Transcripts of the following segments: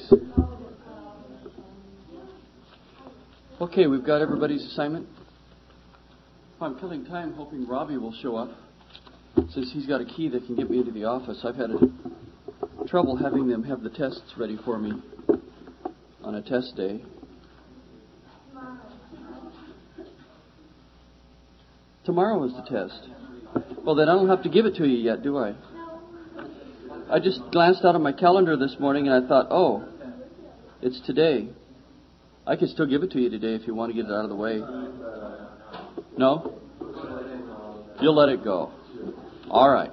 Okay, we've got everybody's assignment. I'm killing time hoping Robbie will show up, since he's got a key that can get me into the office. I've had trouble having them have the tests ready for me on a test day. Tomorrow is the test. Well, then I don't have to give it to you yet, do I? I just glanced out of my calendar this morning and I thought, oh, it's today. I can still give it to you today if you want to get it out of the way. No? You'll let it go. All right.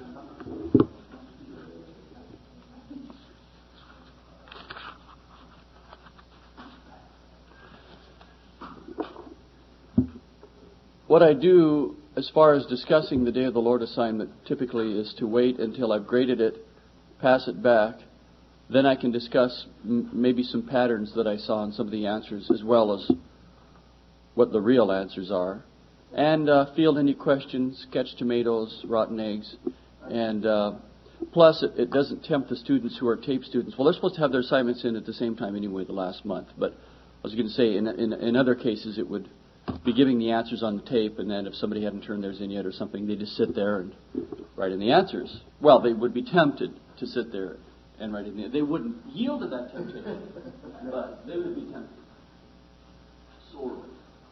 What I do as far as discussing the Day of the Lord assignment typically is to wait until I've graded it, pass it back. Then I can discuss maybe some patterns that I saw in some of the answers, as well as what the real answers are. And field any questions, sketch tomatoes, rotten eggs. And plus, it doesn't tempt the students who are tape students. Well, they're supposed to have their assignments in at the same time anyway the last month. But I was going to say, in other cases, it would be giving the answers on the tape, and then if somebody hadn't turned theirs in yet or something, they'd just sit there and write in the answers. Well, they would be tempted to sit there and write in the answers. They wouldn't yield to that temptation, but they would be tempted. Sorely.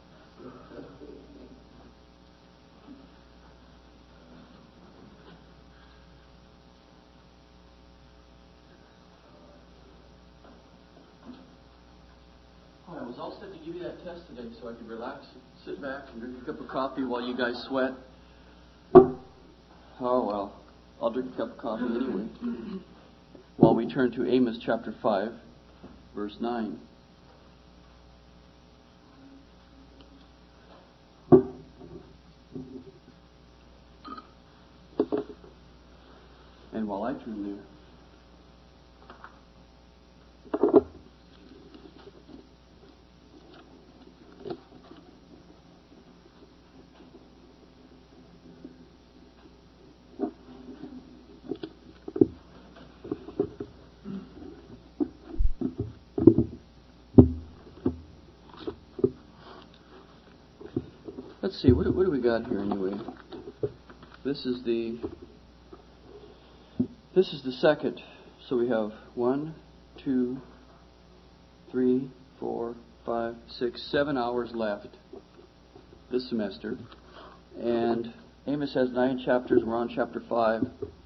I was all set to give you that test today so I could relax, sit back, and drink a cup of coffee while you guys sweat. Oh, well, I'll drink a cup of coffee anyway. While we turn to Amos chapter 5, verse 9. And while I turn there, let's see, what do we got here anyway? This is the second. So we have 1, 2, 3, 4, 5, 6, 7 hours left this semester. And Amos has 9 chapters. We're on chapter 5.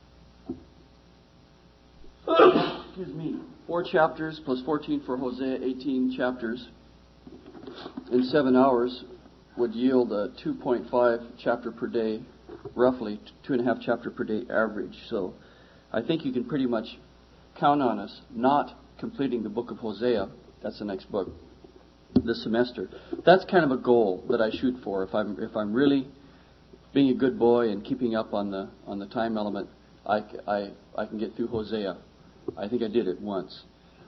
Excuse me. 4 chapters plus 14 for Hosea, 18 chapters in 7 hours would yield a 2.5 chapter per day, roughly 2.5 chapter per day average. So I think you can pretty much count on us not completing the book of Hosea. That's the next book this semester. That's kind of a goal that I shoot for. If I'm really being a good boy and keeping up on the time element, I can get through Hosea. I think I did it once.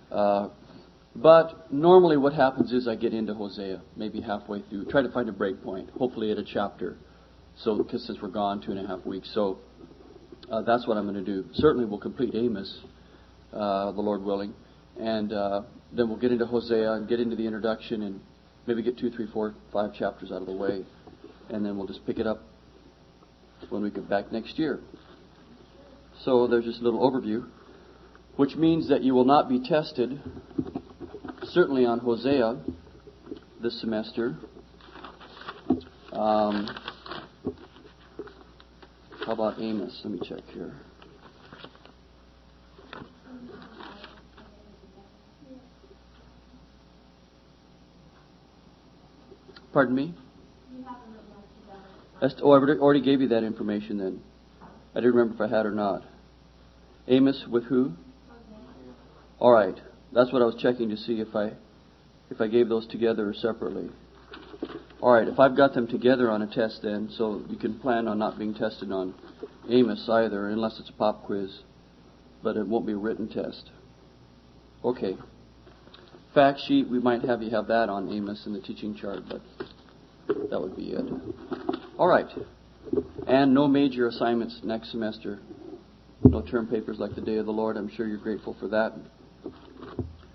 But normally what happens is I get into Hosea, maybe halfway through, try to find a break point, hopefully at a chapter. So, because since we're gone 2.5 weeks, so that's what I'm going to do. Certainly we'll complete Amos, the Lord willing, and then we'll get into Hosea and get into the introduction and maybe get 2, 3, 4, 5 chapters out of the way, and then we'll just pick it up when we get back next year. So there's just a little overview, which means that you will not be tested, certainly on Hosea this semester. How about Amos? Let me check here. Pardon me? I already gave you that information then. I didn't remember if I had or not. Amos with who? All right. That's what I was checking to see if I gave those together or separately. All right. If I've got them together on a test then, so you can plan on not being tested on Amos either, unless it's a pop quiz. But it won't be a written test. Okay. Fact sheet, we might have you have that on Amos in the teaching chart, but that would be it. All right. And no major assignments next semester. No term papers like the Day of the Lord. I'm sure you're grateful for that.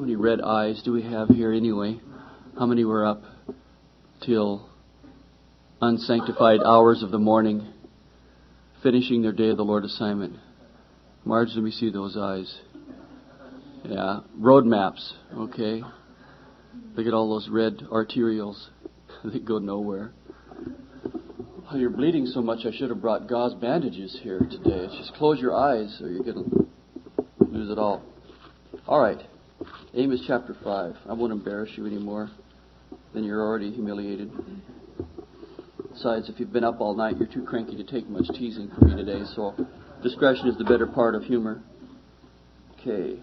many red eyes do we have here anyway? How many were up till unsanctified hours of the morning, finishing their Day of the Lord assignment? Marge, let me see those eyes. Yeah, road maps, okay. Look at all those red arterials. They go nowhere. Oh, you're bleeding so much, I should have brought gauze bandages here today. Just close your eyes or you're going to lose it all. All right, Amos chapter 5. I won't embarrass you anymore. Then you're already humiliated. Besides, if you've been up all night, you're too cranky to take much teasing from me today, so discretion is the better part of humor. Okay.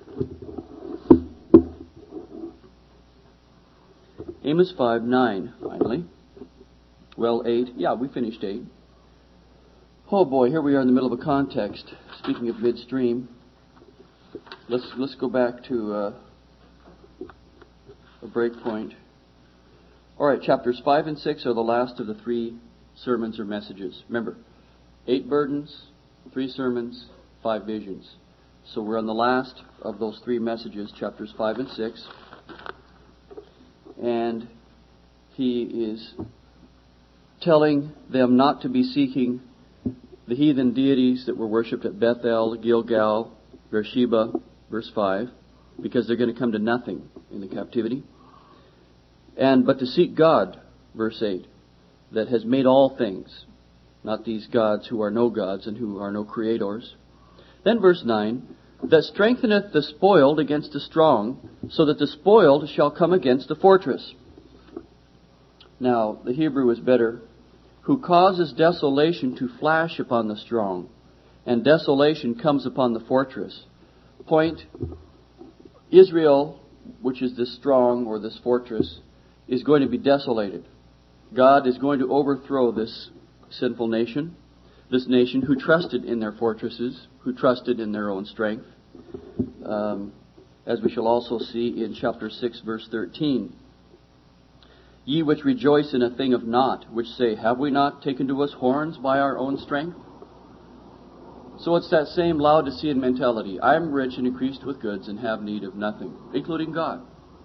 Amos 5:9, finally. Well, 8. Yeah, we finished 8. Oh boy, here we are in the middle of a context. Speaking of midstream, let's go back to a break point. All right, chapters 5 and 6 are the last of the 3 sermons or messages. Remember, 8 burdens, 3 sermons, 5 visions. So we're on the last of those 3 messages, chapters 5 and 6. And he is telling them not to be seeking the heathen deities that were worshipped at Bethel, Gilgal, Beersheba, verse 5, because they're going to come to nothing in the captivity. But to seek God, verse 8, that has made all things, not these gods who are no gods and who are no creators. Then verse 9, that strengtheneth the spoiled against the strong, so that the spoiled shall come against the fortress. Now, the Hebrew is better. Who causes desolation to flash upon the strong, and desolation comes upon the fortress. Point, Israel, which is this strong or this fortress, is going to be desolated. God is going to overthrow this sinful nation, this nation who trusted in their fortresses, who trusted in their own strength, as we shall also see in chapter 6, verse 13. Ye which rejoice in a thing of naught, which say, have we not taken to us horns by our own strength? So it's that same Laodicean mentality. I am rich and increased with goods and have need of nothing, including God.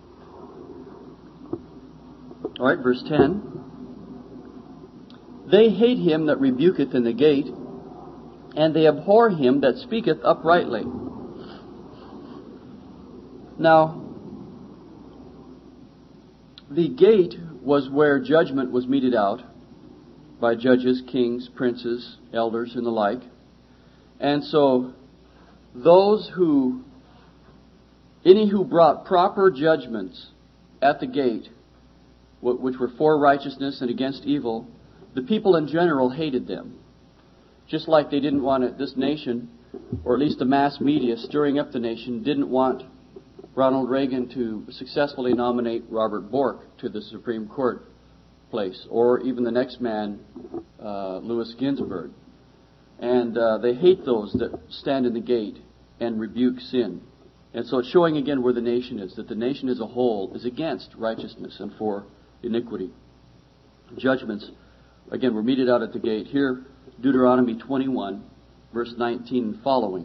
All right, verse 10. They hate him that rebuketh in the gate, and they abhor him that speaketh uprightly. Now, the gate was where judgment was meted out by judges, kings, princes, elders, and the like. And so, any who brought proper judgments at the gate, which were for righteousness and against evil, the people in general hated them. Just like they didn't want this nation, or at least the mass media stirring up the nation, didn't want Ronald Reagan to successfully nominate Robert Bork to the Supreme Court place, or even the next man, Louis Ginsburg. And they hate those that stand in the gate and rebuke sin. And so it's showing again where the nation is, that the nation as a whole is against righteousness and for iniquity. Judgments, again, were meted out at the gate. Here, Deuteronomy 21, verse 19 and following.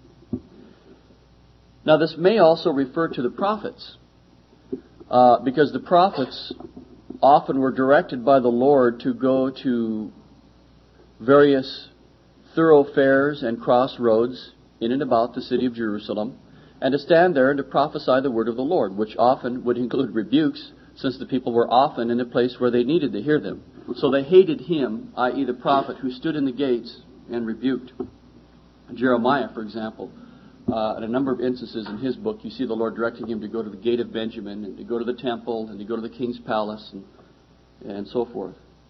Now, this may also refer to the prophets, because the prophets often were directed by the Lord to go to various thoroughfares and crossroads in and about the city of Jerusalem, and to stand there and to prophesy the word of the Lord, which often would include rebukes, since the people were often in a place where they needed to hear them. So they hated him, i.e. the prophet, who stood in the gates and rebuked. Jeremiah, for example, in a number of instances in his book, you see the Lord directing him to go to the gate of Benjamin, and to go to the temple, and to go to the king's palace, and so forth.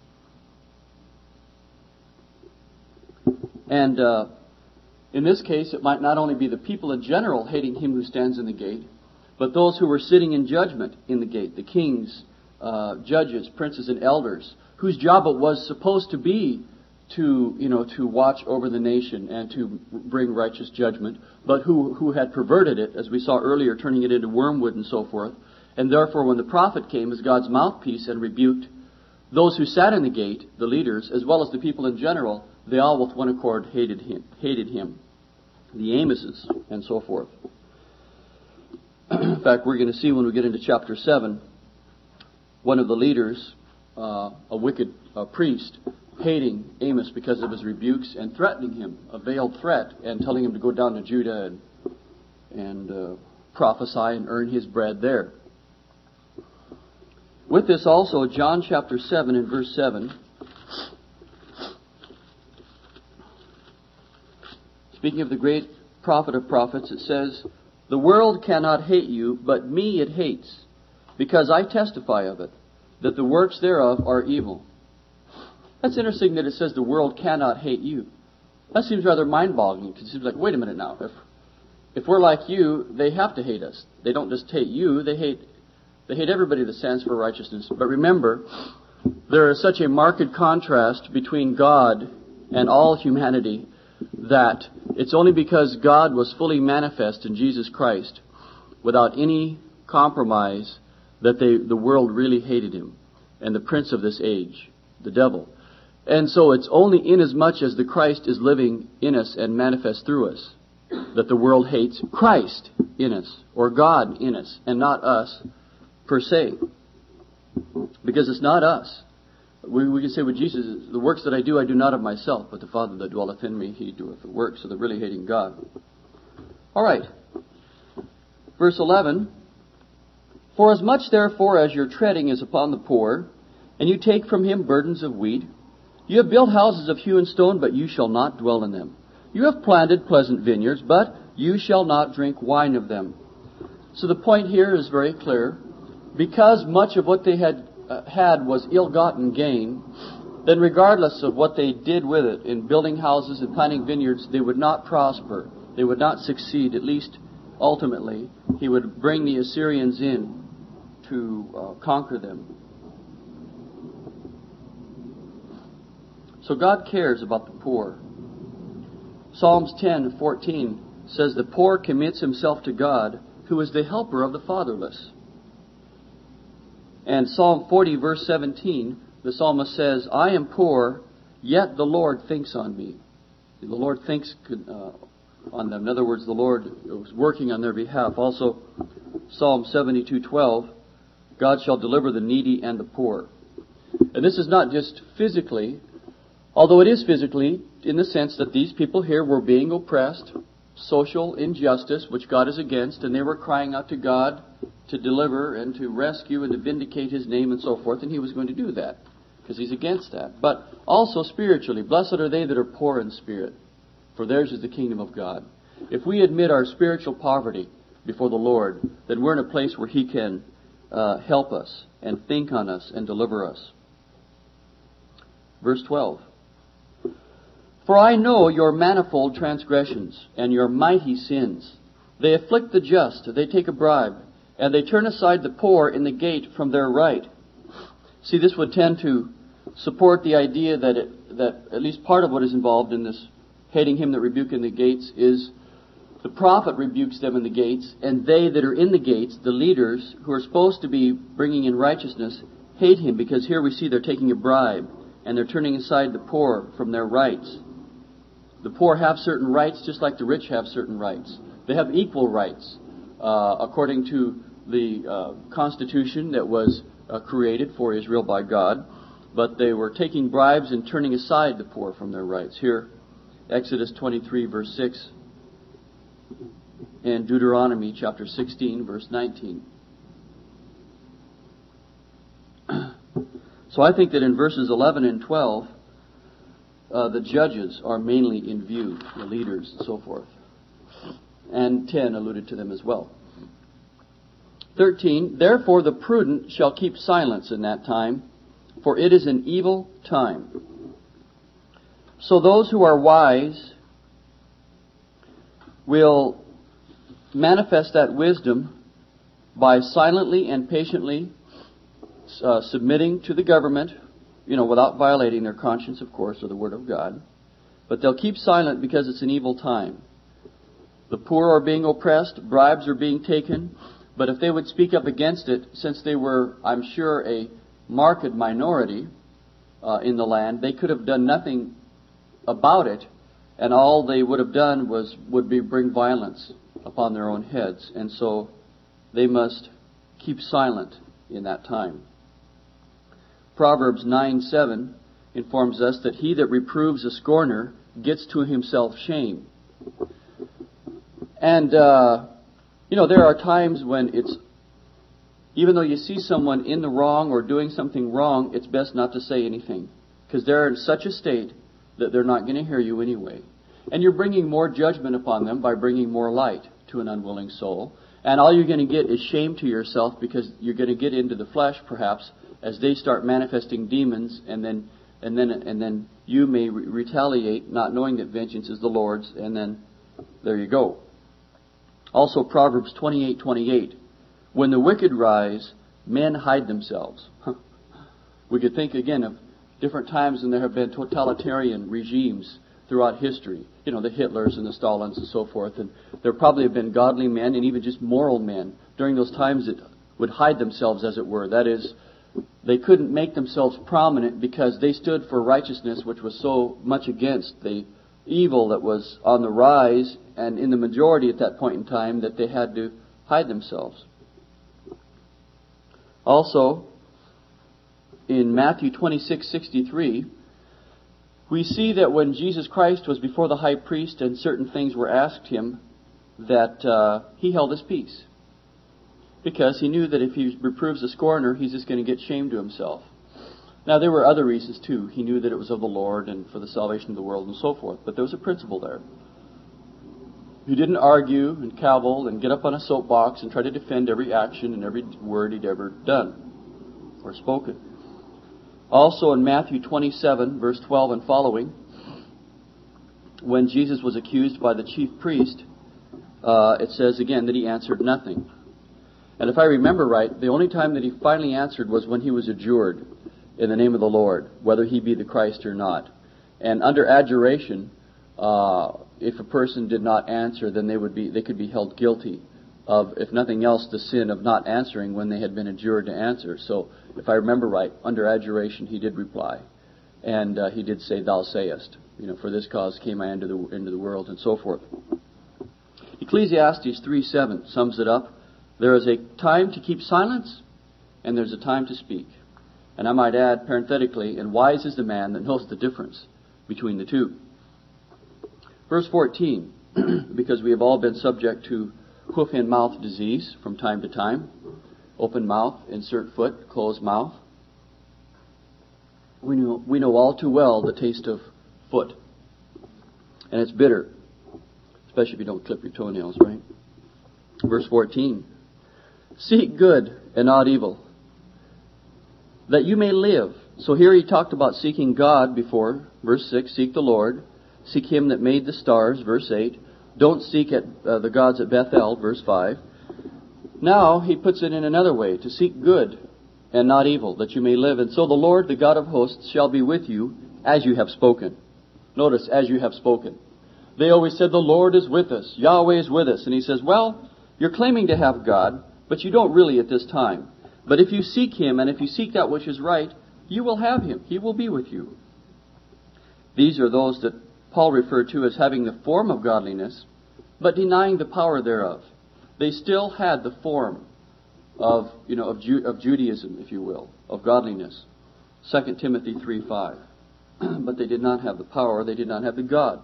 And in this case, it might not only be the people in general hating him who stands in the gate, but those who were sitting in judgment in the gate, the kings, judges, princes, and elders, whose job it was supposed to be to watch over the nation and to bring righteous judgment, but who had perverted it, as we saw earlier, turning it into wormwood and so forth. And therefore, when the prophet came as God's mouthpiece and rebuked those who sat in the gate, the leaders, as well as the people in general, they all with one accord hated him. The Amoses and so forth. In fact, we're going to see when we get into chapter 7, one of the leaders, a wicked priest, hating Amos because of his rebukes and threatening him, a veiled threat, and telling him to go down to Judah and prophesy and earn his bread there. With this also, John chapter 7 and verse 7, speaking of the great prophet of prophets, it says, "The world cannot hate you, but me it hates, because I testify of it, that the works thereof are evil." That's interesting that it says the world cannot hate you. That seems rather mind-boggling, because it seems like, wait a minute now, if we're like you, they have to hate us. They don't just hate you, they hate everybody that stands for righteousness. But remember, there is such a marked contrast between God and all humanity that it's only because God was fully manifest in Jesus Christ, without any compromise, that the world really hated him, and the prince of this age, the devil. And so it's only inasmuch as the Christ is living in us and manifest through us that the world hates Christ in us, or God in us, and not us per se. Because it's not us. We can say with Jesus, the works that I do not of myself, but the Father that dwelleth in me, he doeth the works. So they're really hating God. All right. Verse 11. "For as much therefore as your treading is upon the poor, and you take from him burdens of wheat, you have built houses of hewn stone, but you shall not dwell in them. You have planted pleasant vineyards, but you shall not drink wine of them." So the point here is very clear. Because much of what they had was ill-gotten gain, then regardless of what they did with it in building houses and planting vineyards, they would not prosper. They would not succeed. At least ultimately, he would bring the Assyrians in to conquer them. So God cares about the poor. Psalms 10:14 says, "The poor commits himself to God, who is the helper of the fatherless." And Psalm 40 verse 17, the psalmist says, "I am poor, yet the Lord thinks on me." The Lord thinks on them. In other words, the Lord was working on their behalf. Also, Psalm 72:12, "God shall deliver the needy and the poor." And this is not just physically, although it is physically, in the sense that these people here were being oppressed, social injustice, which God is against, and they were crying out to God to deliver and to rescue and to vindicate his name and so forth, and he was going to do that, because he's against that. But also spiritually, "Blessed are they that are poor in spirit, for theirs is the kingdom of God." If we admit our spiritual poverty before the Lord, then we're in a place where he can help us and think on us and deliver us. Verse 12. "For I know your manifold transgressions and your mighty sins. They afflict the just, they take a bribe, and they turn aside the poor in the gate from their right." See, this would tend to support the idea that at least part of what is involved in this hating him that rebuke in the gates is the prophet rebukes them in the gates, and they that are in the gates, the leaders who are supposed to be bringing in righteousness, hate him, because here we see they're taking a bribe and they're turning aside the poor from their rights. The poor have certain rights just like the rich have certain rights. They have equal rights according to the constitution that was created for Israel by God, but they were taking bribes and turning aside the poor from their rights. Here, Exodus 23 verse 6 and Deuteronomy chapter 16 verse 19. So I think that in verses 11 and 12, the judges are mainly in view, the leaders and so forth. And 10 alluded to them as well. 13, "Therefore the prudent shall keep silence in that time, for it is an evil time. So those who are wise will manifest that wisdom by silently and patiently submitting to the government, without violating their conscience, of course, or the Word of God. But they'll keep silent because it's an evil time. The poor are being oppressed, bribes are being taken, but if they would speak up against it, since they were, I'm sure, a marked minority in the land, they could have done nothing about it, and all they would have done would bring violence upon their own heads. And so they must keep silent in that time. Proverbs 9:7 informs us that he that reproves a scorner gets to himself shame. And, there are times when even though you see someone in the wrong or doing something wrong, it's best not to say anything, because they're in such a state that they're not going to hear you anyway. And you're bringing more judgment upon them by bringing more light to an unwilling soul. And all you're going to get is shame to yourself, because you're going to get into the flesh, perhaps, as they start manifesting demons, and then you may retaliate, not knowing that vengeance is the Lord's, and then there you go. Also, Proverbs 28:28, when the wicked rise, men hide themselves. We could think again of different times when there have been totalitarian regimes throughout history. The Hitlers and the Stalins and so forth. And there probably have been godly men and even just moral men during those times that would hide themselves, as it were. That is, they couldn't make themselves prominent because they stood for righteousness, which was so much against the evil that was on the rise and in the majority at that point in time, that they had to hide themselves. Also, in Matthew 26:63, we see that when Jesus Christ was before the high priest and certain things were asked him, that he held his peace, because he knew that if he reproves a scorner, he's just going to get shame to himself. Now, there were other reasons too. He knew that it was of the Lord and for the salvation of the world and so forth, but there was a principle there. He didn't argue and cavil and get up on a soapbox and try to defend every action and every word he'd ever done or spoken. Also in Matthew 27, verse 12 and following, when Jesus was accused by the chief priest, it says again that he answered nothing. And if I remember right, the only time that he finally answered was when he was adjured in the name of the Lord, whether he be the Christ or not. And under adjuration, if a person did not answer, then they could be held guilty of, if nothing else, the sin of not answering when they had been adjured to answer. So, if I remember right, under adjuration he did reply, and he did say, "Thou sayest, for this cause came I into the world," and so forth. Ecclesiastes 3:7 sums it up. There is a time to keep silence, and there's a time to speak. And I might add, parenthetically, and wise is the man that knows the difference between the two. Verse 14, because we have all been subject to hoof-in-mouth disease from time to time. Open mouth, insert foot, closed mouth. We know all too well the taste of foot. And it's bitter, especially if you don't clip your toenails, right? Verse 14, seek good and not evil, that you may live. So here he talked about seeking God before. Verse 6, seek the Lord. Seek him that made the stars. Verse 8. Don't seek at the gods at Bethel. Verse 5. Now he puts it in another way, to seek good and not evil, that you may live. And so the Lord, the God of hosts, shall be with you as you have spoken. Notice, as you have spoken. They always said, the Lord is with us. Yahweh is with us. And he says, well, you're claiming to have God, but you don't really at this time. But if you seek him, and if you seek that which is right, you will have him. He will be with you. These are those that Paul referred to as having the form of godliness, but denying the power thereof. They still had the form of Judaism, if you will, of godliness. 2 Timothy 3:5. But they did not have the power, they did not have the God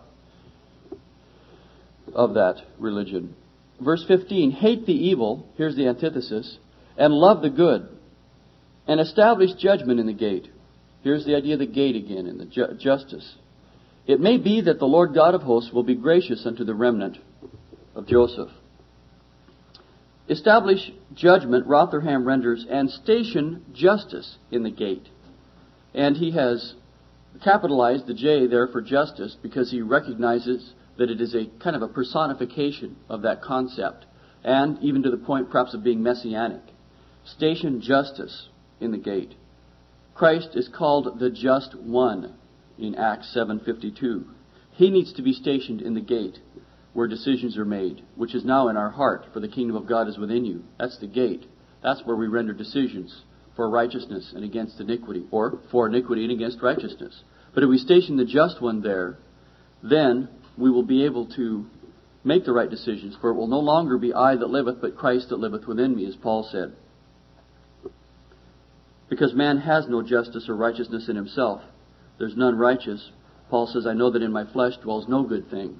of that religion. Verse 15, hate the evil, here's the antithesis, and love the good, and establish judgment in the gate. Here's the idea of the gate again, and the justice. It may be that the Lord God of hosts will be gracious unto the remnant of Joseph. Establish judgment, Rotherham renders, and station justice in the gate. And he has capitalized the J there for justice because he recognizes that it is a kind of a personification of that concept, and even to the point perhaps of being messianic. Station justice in the gate. Christ is called the Just One in Acts 7:52. He needs to be stationed in the gate where decisions are made, which is now in our heart, for the kingdom of God is within you. That's the gate. That's where we render decisions for righteousness and against iniquity, or for iniquity and against righteousness. But if we station the Just One there, then we will be able to make the right decisions, for it will no longer be I that liveth, but Christ that liveth within me, as Paul said. Because man has no justice or righteousness in himself. There's none righteous. Paul says, I know that in my flesh dwells no good thing.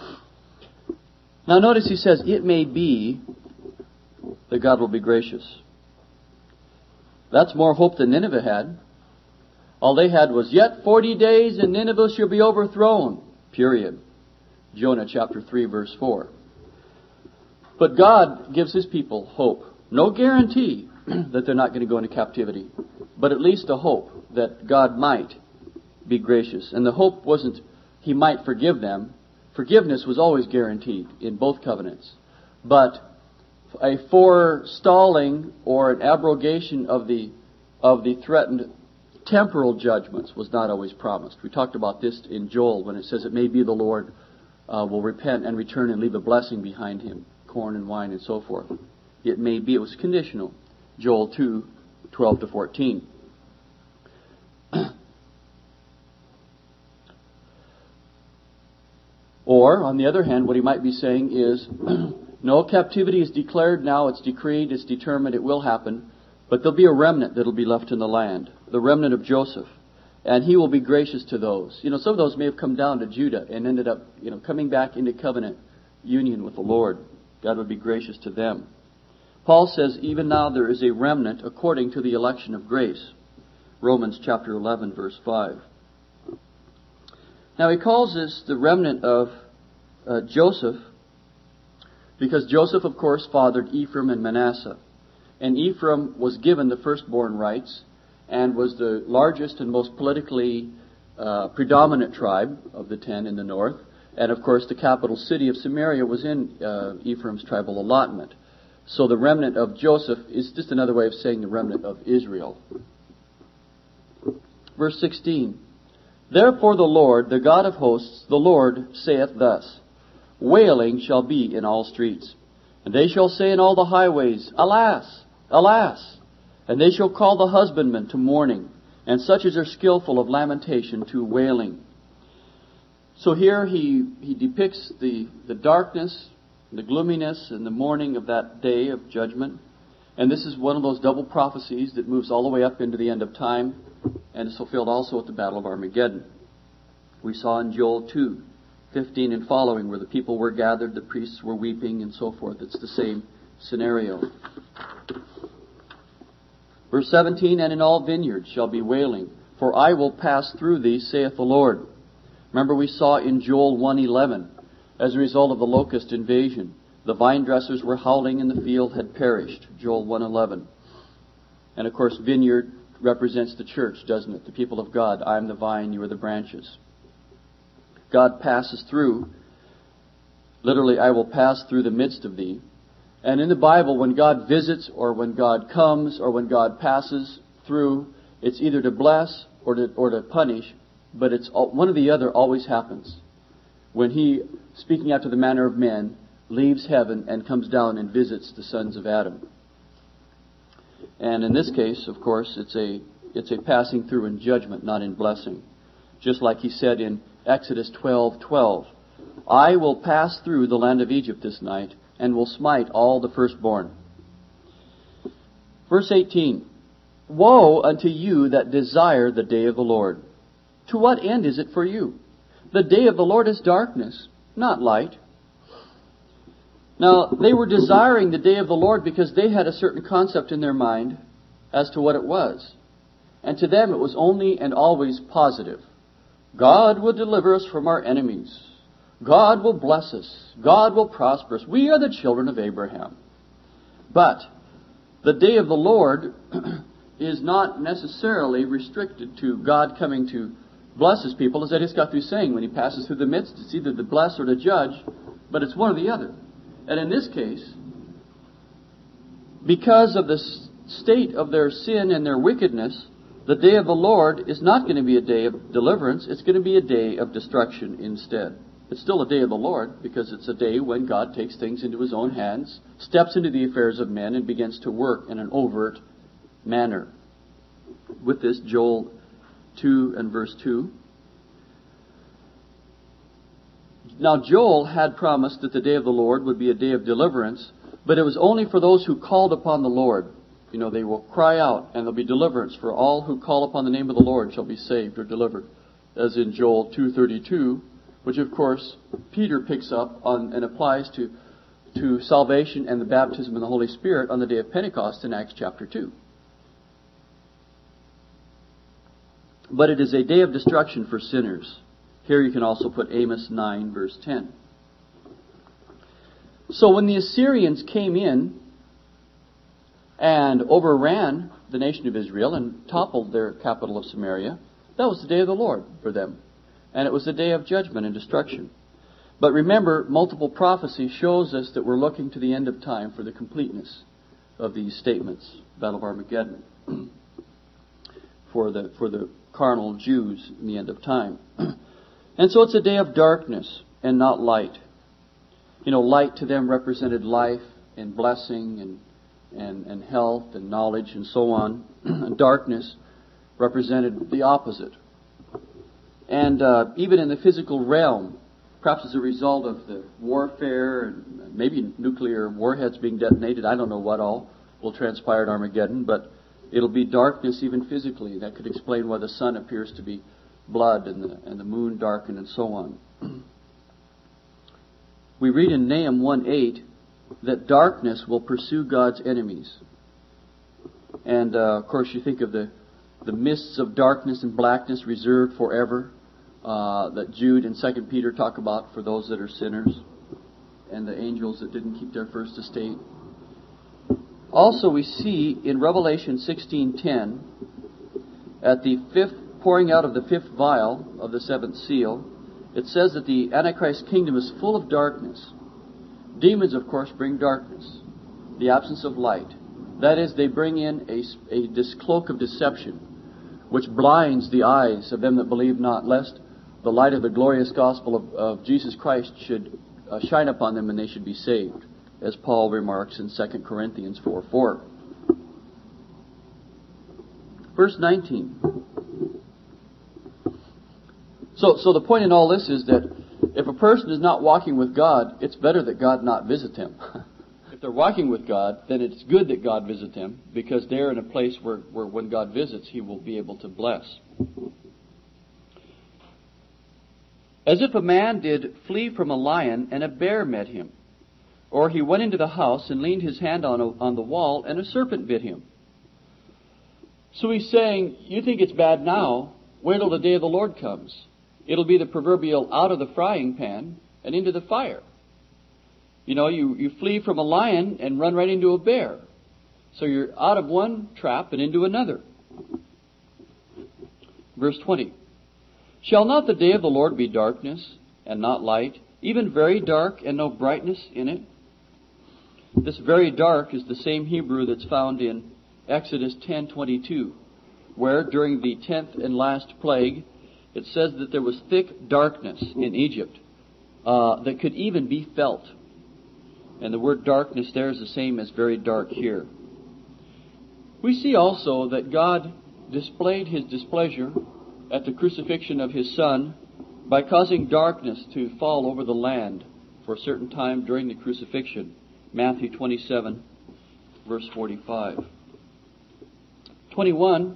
Now notice he says, it may be that God will be gracious. That's more hope than Nineveh had. All they had was, yet 40 days and Nineveh shall be overthrown. Period. Jonah chapter 3 verse 4. But God gives His people hope. No guarantee that they're not going to go into captivity, but at least a hope that God might be gracious. And the hope wasn't He might forgive them. Forgiveness was always guaranteed in both covenants. But a forestalling or an abrogation of the threatened temporal judgments was not always promised. We talked about this in Joel when it says it may be the Lord will repent and return and leave a blessing behind him, corn and wine and so forth. It may be. It was conditional. Joel 2:12-14. Or, on the other hand, what he might be saying is, no, captivity is declared now, it's decreed, it's determined, it will happen, but there'll be a remnant that'll be left in the land, the remnant of Joseph, and he will be gracious to those. You know, some of those may have come down to Judah and ended up, coming back into covenant union with the Lord. God would be gracious to them. Paul says, even now there is a remnant according to the election of grace. Romans chapter 11, verse 5. Now he calls this the remnant of Joseph, because Joseph, of course, fathered Ephraim and Manasseh. And Ephraim was given the firstborn rights and was the largest and most politically predominant tribe of the 10 in the north. And, of course, the capital city of Samaria was in Ephraim's tribal allotment. So the remnant of Joseph is just another way of saying the remnant of Israel. Verse 16. Therefore the Lord, the God of hosts, the Lord saith thus, wailing shall be in all streets, and they shall say in all the highways, Alas, alas! And they shall call the husbandmen to mourning, and such as are skillful of lamentation to wailing. So here he depicts the darkness, the gloominess, and the mourning of that day of judgment. And this is one of those double prophecies that moves all the way up into the end of time, and is fulfilled also at the Battle of Armageddon. We saw in Joel 2:15 and following, where the people were gathered, the priests were weeping, and so forth. It's the same scenario. Verse 17, and in all vineyards shall be wailing, for I will pass through thee, saith the Lord. Remember we saw in Joel 1:11, as a result of the locust invasion, the vine dressers were howling and the field had perished. Joel 1:11. And of course, vineyard represents the church, doesn't it? The people of God. I am the vine, you are the branches. God passes through. Literally, I will pass through the midst of thee. And in the Bible, when God visits or when God comes or when God passes through, it's either to bless or to punish, but it's one or the other always happens. When He, speaking after the manner of men, leaves heaven and comes down and visits the sons of Adam. And in this case, of course, it's a passing through in judgment, not in blessing. Just like He said in Exodus 12:12, I will pass through the land of Egypt this night, and will smite all the firstborn. Verse 18, woe unto you that desire the day of the Lord. To what end is it for you? The day of the Lord is darkness, not light. Now, they were desiring the day of the Lord because they had a certain concept in their mind as to what it was. And to them it was only and always positive. God will deliver us from our enemies. God will bless us. God will prosper us. We are the children of Abraham. But the day of the Lord is not necessarily restricted to God coming to bless His people, as I just got through saying. When He passes through the midst, it's either to bless or to judge, but it's one or the other. And in this case, because of the state of their sin and their wickedness, the day of the Lord is not going to be a day of deliverance. It's going to be a day of destruction instead. It's still a day of the Lord because it's a day when God takes things into His own hands, steps into the affairs of men, and begins to work in an overt manner. With this, Joel 2 and verse 2. Now Joel had promised that the day of the Lord would be a day of deliverance, but it was only for those who called upon the Lord. You know, they will cry out, and there'll be deliverance. For all who call upon the name of the Lord shall be saved or delivered, as in Joel 2:32, which of course Peter picks up on and applies to salvation and the baptism in the Holy Spirit on the day of Pentecost in Acts chapter 2. But it is a day of destruction for sinners. Here you can also put Amos 9, verse 10. So when the Assyrians came in and overran the nation of Israel and toppled their capital of Samaria, that was the day of the Lord for them. And it was a day of judgment and destruction. But remember, multiple prophecy shows us that we're looking to the end of time for the completeness of these statements. Battle of Armageddon. For the carnal Jews in the end of time. And so it's a day of darkness and not light. You know, light to them represented life and blessing and health and knowledge and so on. And darkness represented the opposite. And even in the physical realm, perhaps as a result of the warfare and maybe nuclear warheads being detonated, I don't know what all will transpire at Armageddon, but it'll be darkness even physically. That could explain why the sun appears to be blood and the moon darkened and so on. We read in Nahum 1:8 that darkness will pursue God's enemies. And of course you think of the mists of darkness and blackness reserved forever that Jude and 2 Peter talk about for those that are sinners and the angels that didn't keep their first estate. Also we see in Revelation 16:10 at the fifth pouring out of the fifth vial of the seventh seal, it says that the Antichrist kingdom is full of darkness. Demons, of course, bring darkness, the absence of light. That is, they bring in this cloak of deception, which blinds the eyes of them that believe not, lest the light of the glorious gospel of Jesus Christ should shine upon them and they should be saved, as Paul remarks in 2 Corinthians 4:4. Verse 19. So the point in all this is that if a person is not walking with God, it's better that God not visit them. If they're walking with God, then it's good that God visit them, because they're in a place where when God visits, He will be able to bless. As if a man did flee from a lion and a bear met him, or he went into the house and leaned his hand on the wall and a serpent bit him. So he's saying, you think it's bad now, wait till the day of the Lord comes. It'll be the proverbial out of the frying pan and into the fire. You know, you flee from a lion and run right into a bear. So you're out of one trap and into another. Verse 20. Shall not the day of the Lord be darkness and not light, even very dark and no brightness in it? This very dark is the same Hebrew that's found in Exodus 10:22, where during the 10th and last plague, it says that there was thick darkness in Egypt that could even be felt. And the word darkness there is the same as very dark here. We see also that God displayed His displeasure at the crucifixion of His Son by causing darkness to fall over the land for a certain time during the crucifixion. Matthew 27, verse 45. 21.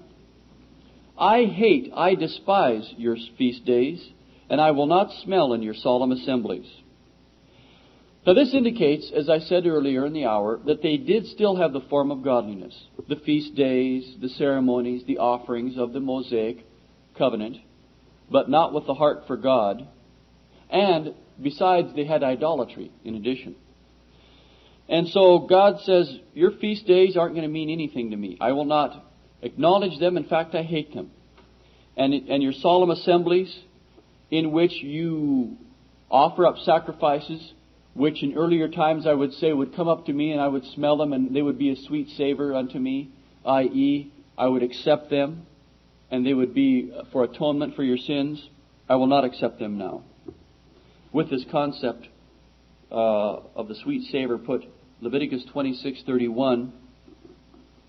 I despise your feast days, and I will not smell in your solemn assemblies. Now this indicates, as I said earlier in the hour, that they did still have the form of godliness. The feast days, the ceremonies, the offerings of the Mosaic covenant, but not with the heart for God. And besides, they had idolatry in addition. And so God says, your feast days aren't going to mean anything to me. I will not acknowledge them. In fact, I hate them. And your solemn assemblies in which you offer up sacrifices, which in earlier times I would say would come up to me and I would smell them and they would be a sweet savor unto me, i.e., I would accept them and they would be for atonement for your sins. I will not accept them now. With this concept of the sweet savor, put Leviticus 26:31,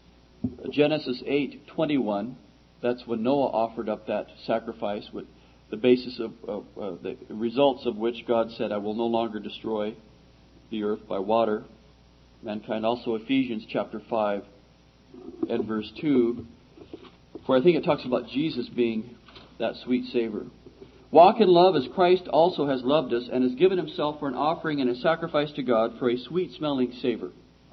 Genesis 8:21. That's when Noah offered up that sacrifice the basis of the results of which God said, I will no longer destroy the earth by water. Mankind. Also Ephesians chapter 5 and verse 2, where I think it talks about Jesus being that sweet savor. Walk in love as Christ also has loved us and has given himself for an offering and a sacrifice to God for a sweet-smelling savor.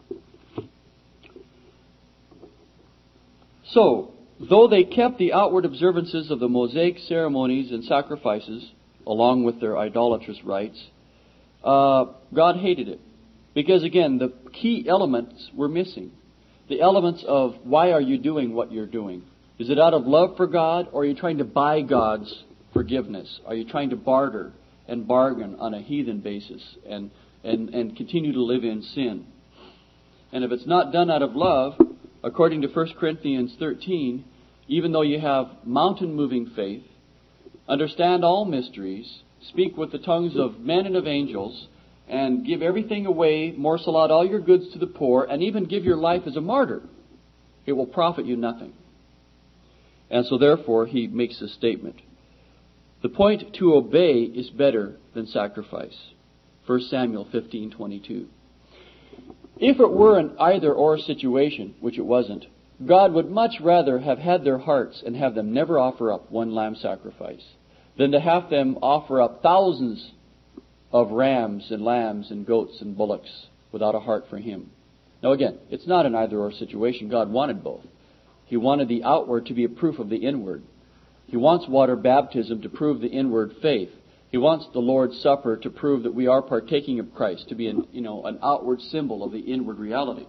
So, though they kept the outward observances of the Mosaic ceremonies and sacrifices, along with their idolatrous rites, God hated it. Because again, the key elements were missing. The elements of why are you doing what you're doing? Is it out of love for God, or are you trying to buy God's forgiveness? Are you trying to barter and bargain on a heathen basis and continue to live in sin? And if it's not done out of love, according to 1 Corinthians 13, even though you have mountain-moving faith, understand all mysteries, speak with the tongues of men and of angels, and give everything away, morsel out all your goods to the poor, and even give your life as a martyr, it will profit you nothing. And so therefore he makes this statement. The point to obey is better than sacrifice. 1 Samuel 15:22. If it were an either-or situation, which it wasn't, God would much rather have had their hearts and have them never offer up one lamb sacrifice than to have them offer up thousands of rams and lambs and goats and bullocks without a heart for him. Now again, it's not an either-or situation. God wanted both. He wanted the outward to be a proof of the inward. He wants water baptism to prove the inward faith. He wants the Lord's Supper to prove that we are partaking of Christ, to be an outward symbol of the inward reality.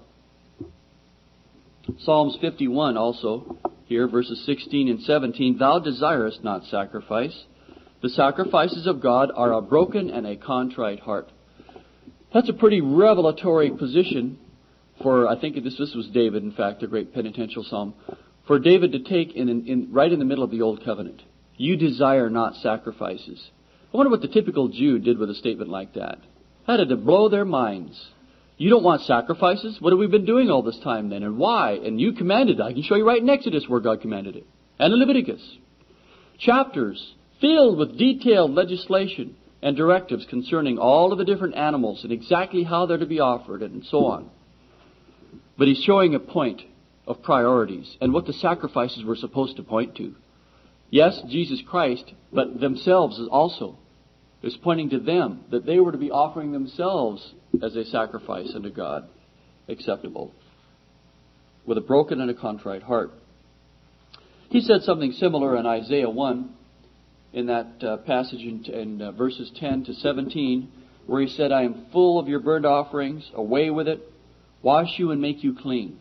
Psalms 51 also, here, verses 16 and 17, Thou desirest not sacrifice. The sacrifices of God are a broken and a contrite heart. That's a pretty revelatory position for, I think this was David, in fact, the great penitential psalm, for David to take right in the middle of the Old Covenant. You desire not sacrifices. I wonder what the typical Jew did with a statement like that. That had to blow their minds. You don't want sacrifices? What have we been doing all this time then? And why? And you commanded it. I can show you right in Exodus where God commanded it. And in Leviticus. Chapters filled with detailed legislation and directives concerning all of the different animals and exactly how they're to be offered and so on. But he's showing a point of priorities and what the sacrifices were supposed to point to. Yes, Jesus Christ, but themselves also. It's pointing to them, that they were to be offering themselves as a sacrifice unto God, acceptable, with a broken and a contrite heart. He said something similar in Isaiah 1, in that passage in verses 10 to 17, where he said, I am full of your burnt offerings, away with it, wash you and make you clean.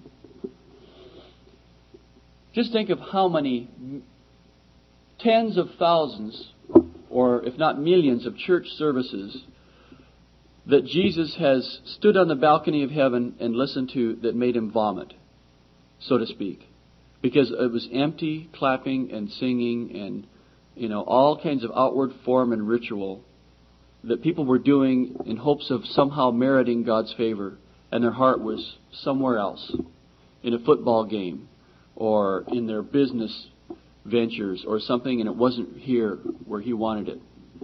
Just think of how many tens of thousands, or if not millions, of church services that Jesus has stood on the balcony of heaven and listened to that made him vomit, so to speak. Because it was empty clapping and singing and all kinds of outward form and ritual that people were doing in hopes of somehow meriting God's favor, and their heart was somewhere else, in a football game or in their business ventures or something, and it wasn't here where he wanted it.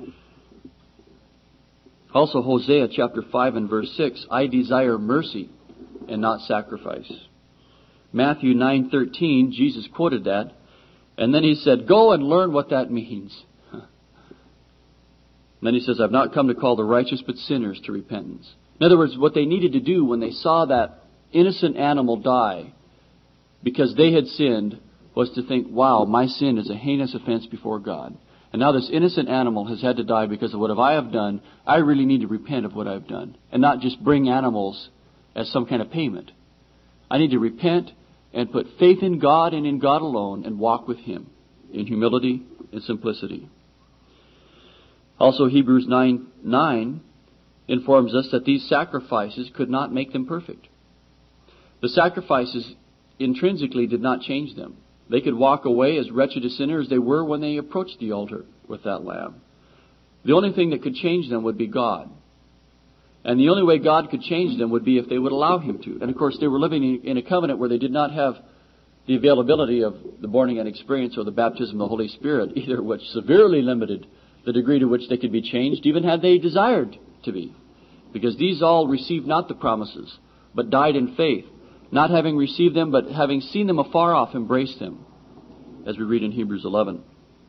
Also Hosea chapter 5 and verse 6, I desire mercy and not sacrifice. Matthew 9:13, Jesus quoted that. And then he said, go and learn what that means. And then he says, I've not come to call the righteous but sinners to repentance. In other words, what they needed to do when they saw that innocent animal die because they had sinned was to think, wow, my sin is a heinous offense before God. And now this innocent animal has had to die because of what I have done. I really need to repent of what I've done and not just bring animals as some kind of payment. I need to repent and put faith in God and in God alone and walk with him in humility and simplicity. Also Hebrews 9:9 informs us that these sacrifices could not make them perfect. The sacrifices intrinsically did not change them. They could walk away as wretched a sinner as they were when they approached the altar with that lamb. The only thing that could change them would be God. And the only way God could change them would be if they would allow him to. And of course, they were living in a covenant where they did not have the availability of the born-again experience or the baptism of the Holy Spirit, either which severely limited the degree to which they could be changed, even had they desired to be. Because these all received not the promises, but died in faith, not having received them, but having seen them afar off, embraced them, as we read in Hebrews 11.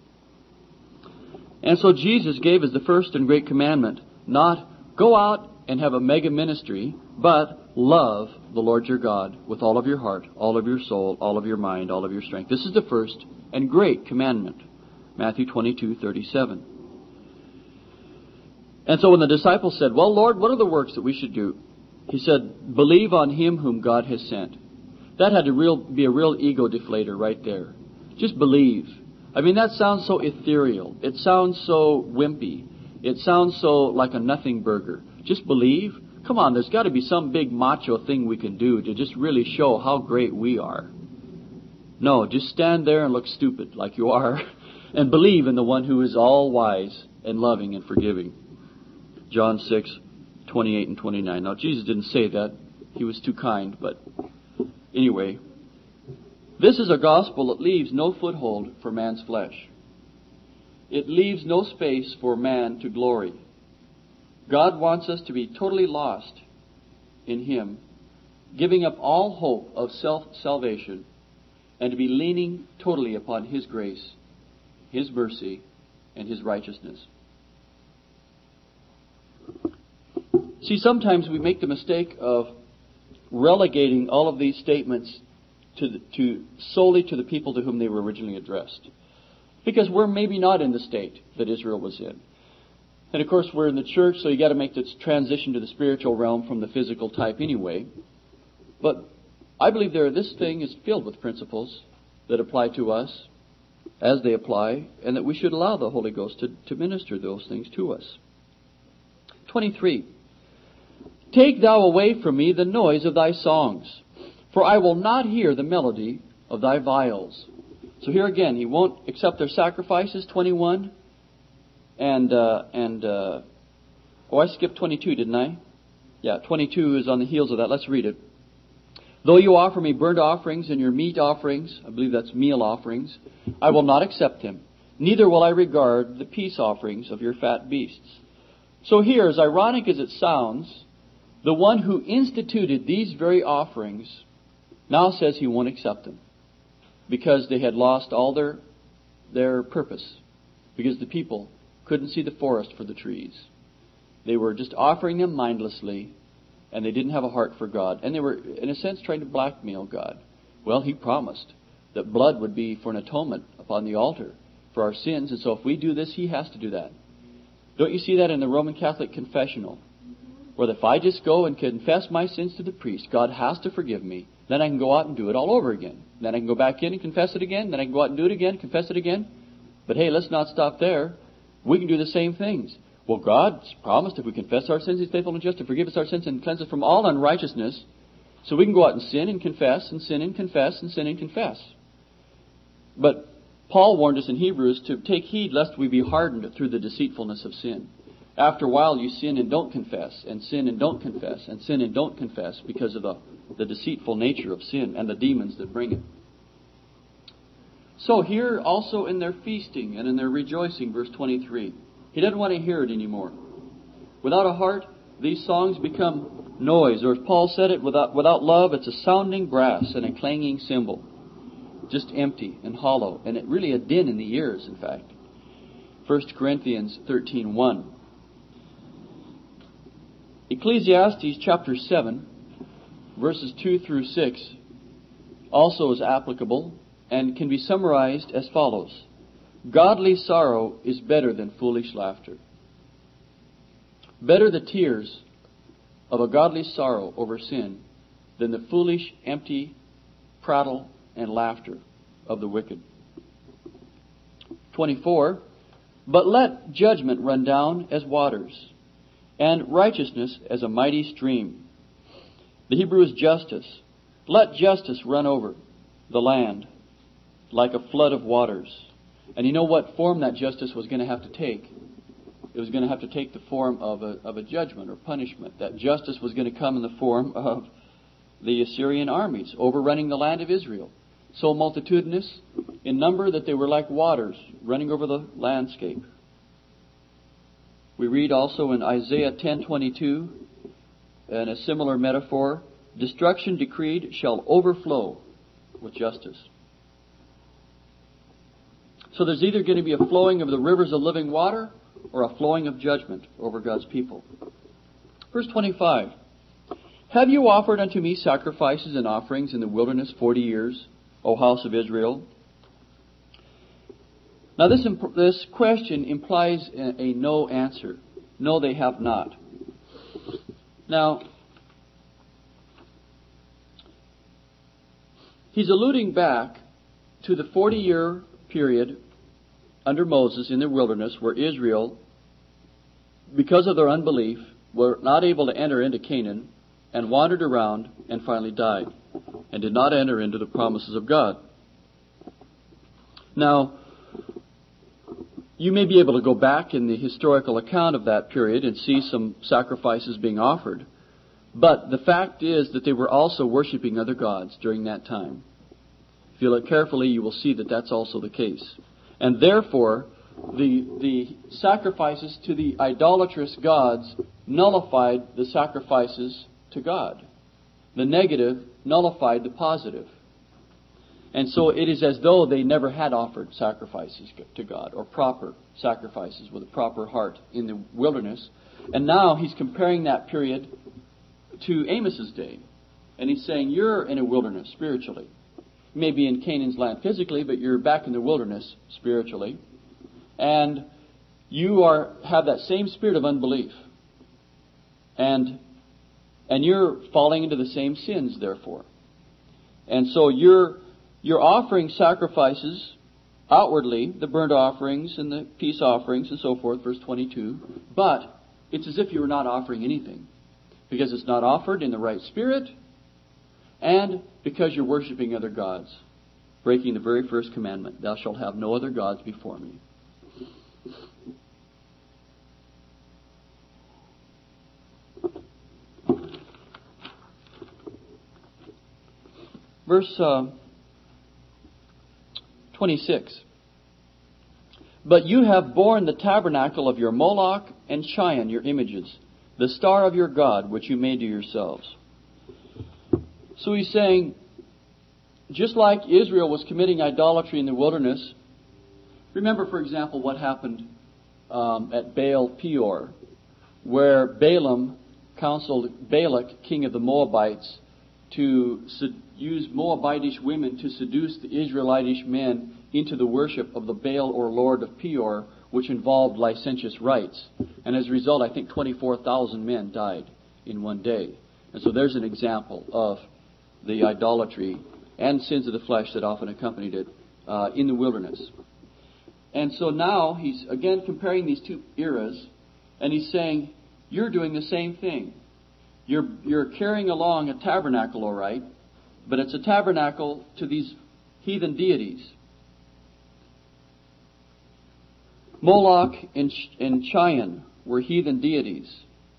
And so Jesus gave as the first and great commandment, not go out and have a mega ministry, but love the Lord your God with all of your heart, all of your soul, all of your mind, all of your strength. This is the first and great commandment. Matthew 22:37. And so when the disciples said, well, Lord, what are the works that we should do? He said, believe on Him whom God has sent. That had to be a real ego deflator right there. Just believe. I mean, that sounds so ethereal. It sounds so wimpy. It sounds so like a nothing burger. Just believe? Come on, there's got to be some big macho thing we can do to just really show how great we are. No, just stand there and look stupid like you are and believe in the one who is all wise and loving and forgiving. John 6:28 and 29. Now, Jesus didn't say that. He was too kind, but anyway. This is a gospel that leaves no foothold for man's flesh. It leaves no space for man to glory. God wants us to be totally lost in Him, giving up all hope of self-salvation, and to be leaning totally upon His grace, His mercy, and His righteousness. See, sometimes we make the mistake of relegating all of these statements solely to the people to whom they were originally addressed. Because we're maybe not in the state that Israel was in. And of course we're in the church, so you got to make this transition to the spiritual realm from the physical type anyway. But I believe this thing is filled with principles that apply to us as they apply, and that we should allow the Holy Ghost to minister those things to us. 23. Take thou away from me the noise of thy songs, for I will not hear the melody of thy viols. So here again, He won't accept their sacrifices, 21. I skipped 22, didn't I? Yeah, 22 is on the heels of that. Let's read it. Though you offer me burnt offerings and your meat offerings, I believe that's meal offerings, I will not accept them. Neither will I regard the peace offerings of your fat beasts. So here, as ironic as it sounds, the one who instituted these very offerings now says He won't accept them, because they had lost all their purpose, because the people couldn't see the forest for the trees. They were just offering them mindlessly, and they didn't have a heart for God. And they were, in a sense, trying to blackmail God. Well, He promised that blood would be for an atonement upon the altar for our sins, and so if we do this, He has to do that. Don't you see that in the Roman Catholic confessional? Where if I just go and confess my sins to the priest, God has to forgive me. Then I can go out and do it all over again. Then I can go back in and confess it again. Then I can go out and do it again, confess it again. But hey, let's not stop there. We can do the same things. Well, God's promised if we confess our sins, He's faithful and just to forgive us our sins and cleanse us from all unrighteousness. So we can go out and sin and confess and sin and confess and sin and confess. But Paul warned us in Hebrews to take heed lest we be hardened through the deceitfulness of sin. After a while you sin and don't confess, and sin and don't confess, and sin and don't confess because of the deceitful nature of sin and the demons that bring it. So here also in their feasting and in their rejoicing, verse 23, he doesn't want to hear it anymore. Without a heart, these songs become noise, or as Paul said it, without love, it's a sounding brass and a clanging cymbal. Just empty and hollow, and it really a din in the ears, in fact. 1 Corinthians 13:1. Ecclesiastes chapter 7, verses 2 through 6, also is applicable and can be summarized as follows. Godly sorrow is better than foolish laughter. Better the tears of a godly sorrow over sin than the foolish, empty prattle and laughter of the wicked. 24. But let judgment run down as waters, and righteousness as a mighty stream. The Hebrew is justice. Let justice run over the land like a flood of waters. And you know what form that justice was going to have to take? It was going to have to take the form of a judgment or punishment. That justice was going to come in the form of the Assyrian armies overrunning the land of Israel. so multitudinous in number that they were like waters running over the landscape. We read also in Isaiah 10:22, and a similar metaphor, destruction decreed shall overflow with justice. So there's either going to be a flowing of the rivers of living water or a flowing of judgment over God's people. Verse 25, have you offered unto me sacrifices and offerings in the wilderness 40 years, O house of Israel? Now this question implies a no answer. No, they have not. Now, he's alluding back to the 40-year period under Moses in the wilderness where Israel, because of their unbelief, were not able to enter into Canaan and wandered around and finally died and did not enter into the promises of God. Now, you may be able to go back in the historical account of that period and see some sacrifices being offered. But the fact is that they were also worshiping other gods during that time. If you look carefully, you will see that that's also the case. And therefore, the sacrifices to the idolatrous gods nullified the sacrifices to God. The negative nullified the positive. And so it is as though they never had offered sacrifices to God, or proper sacrifices with a proper heart in the wilderness. And now he's comparing that period to Amos's day. And he's saying, you're in a wilderness spiritually. You may be in Canaan's land physically, but you're back in the wilderness spiritually. And you have that same spirit of unbelief. And you're falling into the same sins, therefore. And so you're offering sacrifices outwardly, the burnt offerings and the peace offerings and so forth, verse 22, but it's as if you were not offering anything, because it's not offered in the right spirit, and because you're worshiping other gods, breaking the very first commandment, thou shalt have no other gods before me. Verse 26. But you have borne the tabernacle of your Moloch and Chion, your images, the star of your God, which you made to yourselves. So he's saying, just like Israel was committing idolatry in the wilderness, remember, for example, what happened at Baal Peor, where Balaam counseled Balak, king of the Moabites, to use Moabitish women to seduce the Israelitish men into the worship of the Baal or Lord of Peor, which involved licentious rites. And as a result, I think 24,000 men died in one day. And so there's an example of the idolatry and sins of the flesh that often accompanied it in the wilderness. And so now he's again comparing these two eras, and he's saying, you're doing the same thing. You're carrying along a tabernacle, all right, but it's a tabernacle to these heathen deities. Moloch and Chion were heathen deities.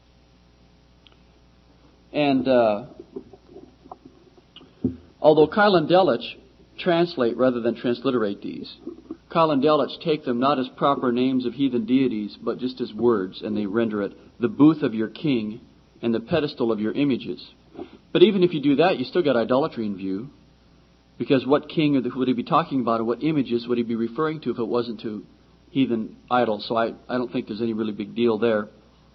And although Keil and Delitzsch translate rather than transliterate these, Keil and Delitzsch take them not as proper names of heathen deities, but just as words, and they render it the booth of your king and the pedestal of your images. But even if you do that, you still got idolatry in view, because what king would he be talking about, or what images would he be referring to if it wasn't to heathen idols? So I don't think there's any really big deal there.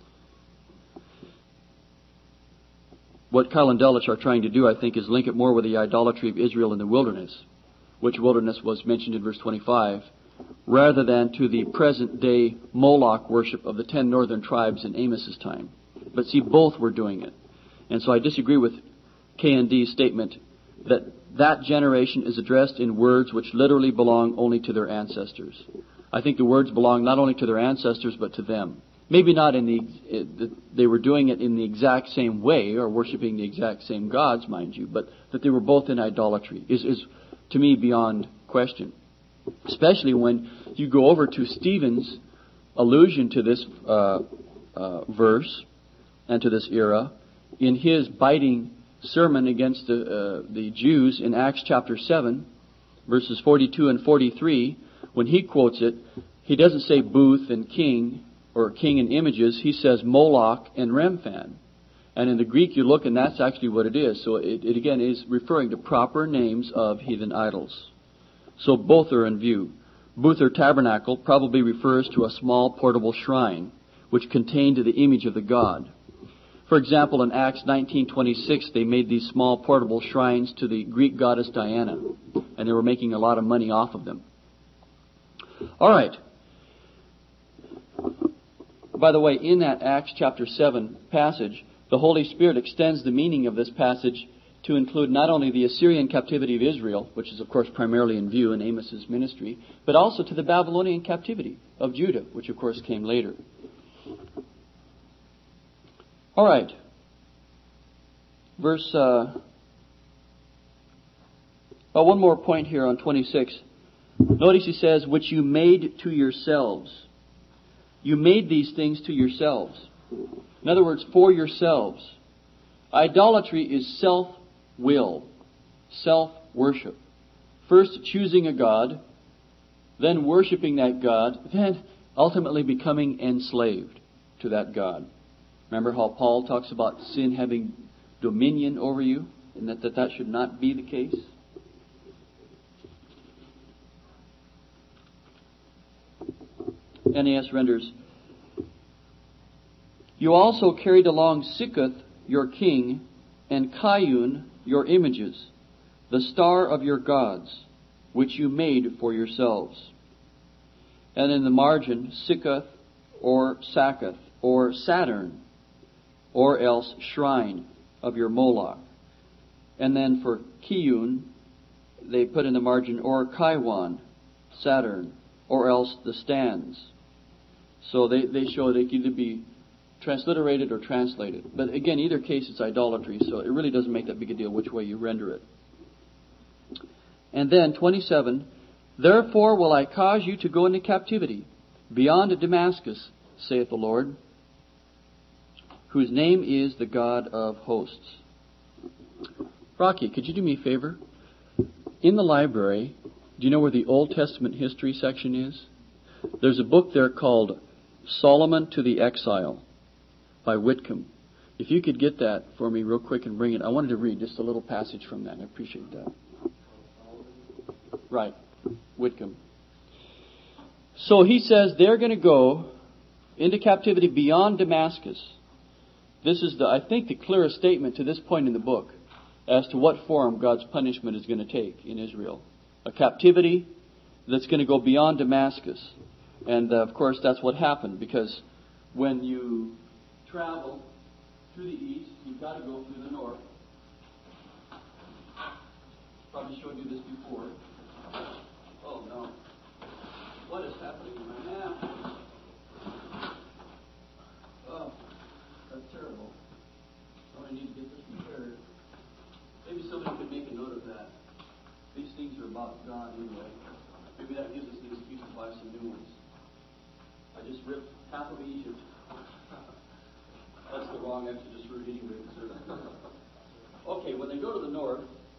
What Keil and Delitzsch are trying to do, I think, is link it more with the idolatry of Israel in the wilderness, which wilderness was mentioned in verse 25, rather than to the present day Moloch worship of the 10 northern tribes in Amos's time. But see, both were doing it. And so I disagree with K&D's statement that that generation is addressed in words which literally belong only to their ancestors. I think the words belong not only to their ancestors, but to them. Maybe not they were doing it in the exact same way, or worshiping the exact same gods, mind you, but that they were both in idolatry is to me beyond question. Especially when you go over to Stephen's allusion to this verse and to this era in his biting sermon against the Jews in Acts chapter 7, verses 42 and 43, when he quotes it, he doesn't say Booth and king, or king and images. He says Moloch and Remphan. And in the Greek you look, and that's actually what it is. So it again is referring to proper names of heathen idols. So both are in view. Booth or tabernacle probably refers to a small portable shrine which contained the image of the god. For example, in Acts 19:26, they made these small portable shrines to the Greek goddess Diana, and they were making a lot of money off of them. All right. By the way, in that Acts chapter 7 passage, the Holy Spirit extends the meaning of this passage to include not only the Assyrian captivity of Israel, which is of course primarily in view in Amos's ministry, but also to the Babylonian captivity of Judah, which of course came later. All right. One more point here on 26. Notice he says, which you made to yourselves. You made these things to yourselves. In other words, for yourselves. Idolatry is self-will, self-worship. First choosing a god, then worshiping that god, then ultimately becoming enslaved to that god. Remember how Paul talks about sin having dominion over you, and that should not be the case? NAS renders, you also carried along Sikkuth, your king, and Kayun, your images, the star of your gods, which you made for yourselves. And in the margin, Sikkuth, or Sakkuth, or Saturn, or else shrine of your Moloch. And then for Kiyun, they put in the margin, or Kaiwan, Saturn, or else the stands. So they show they can either be transliterated or translated. But again, either case it's idolatry, so it really doesn't make that big a deal which way you render it. And then 27, therefore will I cause you to go into captivity beyond Damascus, saith the Lord, whose name is the God of hosts. Rocky, could you do me a favor? In the library, do you know where the Old Testament history section is? There's a book there called Solomon to the Exile by Whitcomb. If you could get that for me real quick and bring it. I wanted to read just a little passage from that. I appreciate that. Right. Whitcomb. So he says they're going to go into captivity beyond Damascus. This is, I think, the clearest statement to this point in the book as to what form God's punishment is going to take in Israel. A captivity that's going to go beyond Damascus. And, of course, that's what happened, because when you travel through the east, you've got to go through the north. Probably showed you this before. Oh, no. What is happening in my map? Oh, that's terrible. Oh, I need to get this prepared. Maybe somebody could make a note of that. These things are about God anyway. Maybe that gives us an excuse to buy some new ones. I just ripped half of Egypt. That's the wrong Exodus route anyway. Okay, when they go to the north,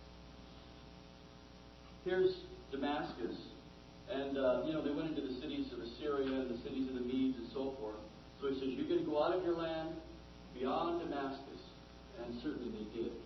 here's Damascus. And, they went into the cities of Assyria and the cities of the Medes and so forth. So he says, you're going to go out of your land beyond Damascus. And certainly they did.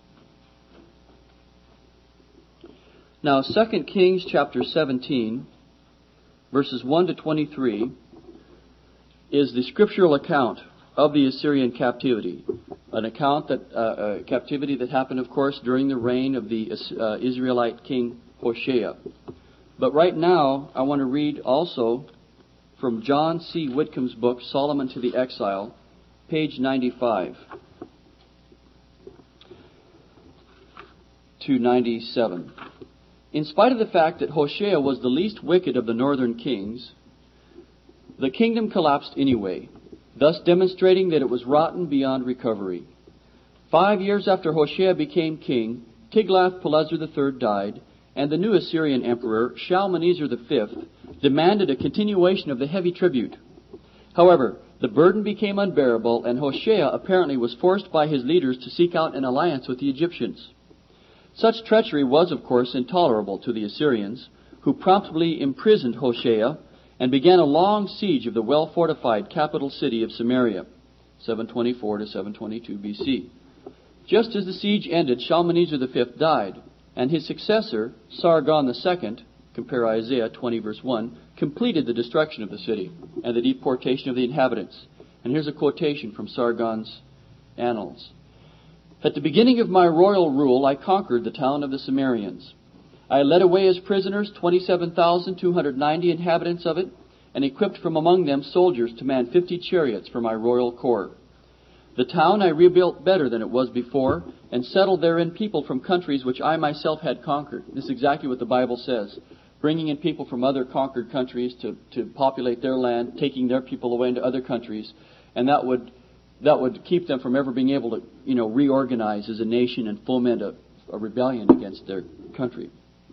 Now, 2 Kings chapter 17, verses 1 to 23, is the scriptural account of the Assyrian captivity. An account that captivity that happened, of course, during the reign of the Israelite king Hoshea. But right now, I want to read also from John C. Whitcomb's book, Solomon to the Exile, page 95 to 97. In spite of the fact that Hoshea was the least wicked of the northern kings, the kingdom collapsed anyway, thus demonstrating that it was rotten beyond recovery. 5 years after Hoshea became king, Tiglath-Pileser III died, and the new Assyrian emperor, Shalmaneser V, demanded a continuation of the heavy tribute. However, the burden became unbearable, and Hoshea apparently was forced by his leaders to seek out an alliance with the Egyptians. Such treachery was, of course, intolerable to the Assyrians, who promptly imprisoned Hoshea and began a long siege of the well-fortified capital city of Samaria, 724 to 722 BC. Just as the siege ended, Shalmaneser V died, and his successor, Sargon II, compare Isaiah 20 verse 1, completed the destruction of the city and the deportation of the inhabitants. And here's a quotation from Sargon's annals. At the beginning of my royal rule, I conquered the town of the Sumerians. I led away as prisoners 27,290 inhabitants of it, and equipped from among them soldiers to man 50 chariots for my royal corps. The town I rebuilt better than it was before, and settled therein people from countries which I myself had conquered. This is exactly what the Bible says. Bringing in people from other conquered countries to populate their land, taking their people away into other countries, and that would keep them from ever being able to, reorganize as a nation and foment a rebellion against their country.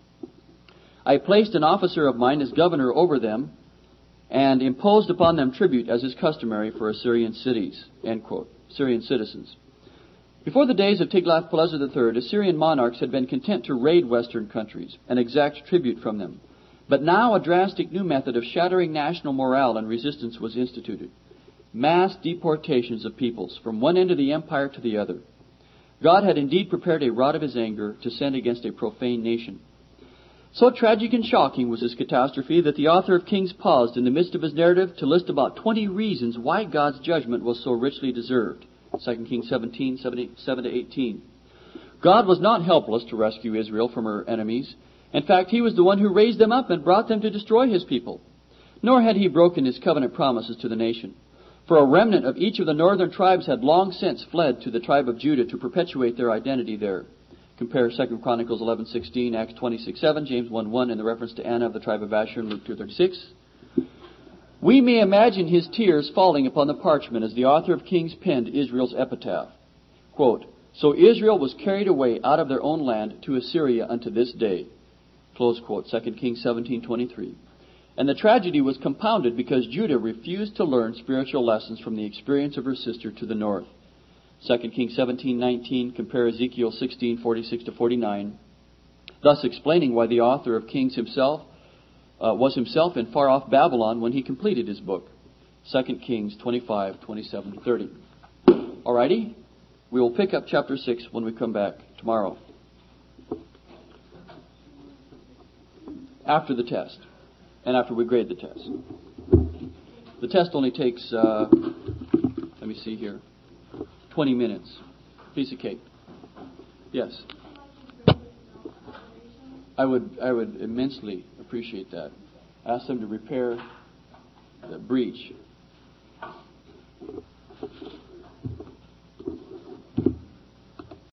I placed an officer of mine as governor over them, and imposed upon them tribute as is customary for Assyrian cities, end quote, Assyrian citizens. Before the days of Tiglath-Pileser III, Assyrian monarchs had been content to raid Western countries and exact tribute from them. But now a drastic new method of shattering national morale and resistance was instituted. Mass deportations of peoples from one end of the empire to the other. God had indeed prepared a rod of his anger to send against a profane nation. So tragic and shocking was this catastrophe that the author of Kings paused in the midst of his narrative to list about 20 reasons why God's judgment was so richly deserved. 2 Kings 17, 7 to 18. God was not helpless to rescue Israel from her enemies. In fact, he was the one who raised them up and brought them to destroy his people. Nor had he broken his covenant promises to the nation. For a remnant of each of the northern tribes had long since fled to the tribe of Judah to perpetuate their identity there. Compare 2 Chronicles 11:16, Acts 26:7, James 1:1, and the reference to Anna of the tribe of Asher in Luke 2:36. We may imagine his tears falling upon the parchment as the author of Kings penned Israel's epitaph. Quote, "So Israel was carried away out of their own land to Assyria unto this day." Close quote, 2 Kings 17:23. And the tragedy was compounded because Judah refused to learn spiritual lessons from the experience of her sister to the north. 2 Kings 17:19, compare Ezekiel 16:46 to 49, thus explaining why the author of Kings was himself in far-off Babylon when he completed his book. 2 Kings 25:27 to 30. Alrighty, we will pick up chapter 6 when we come back tomorrow. After the test, and after we grade the test. The test only takes, let me see here, 20 minutes. Piece of cake. Yes. I would immensely appreciate that. Ask them to repair the breach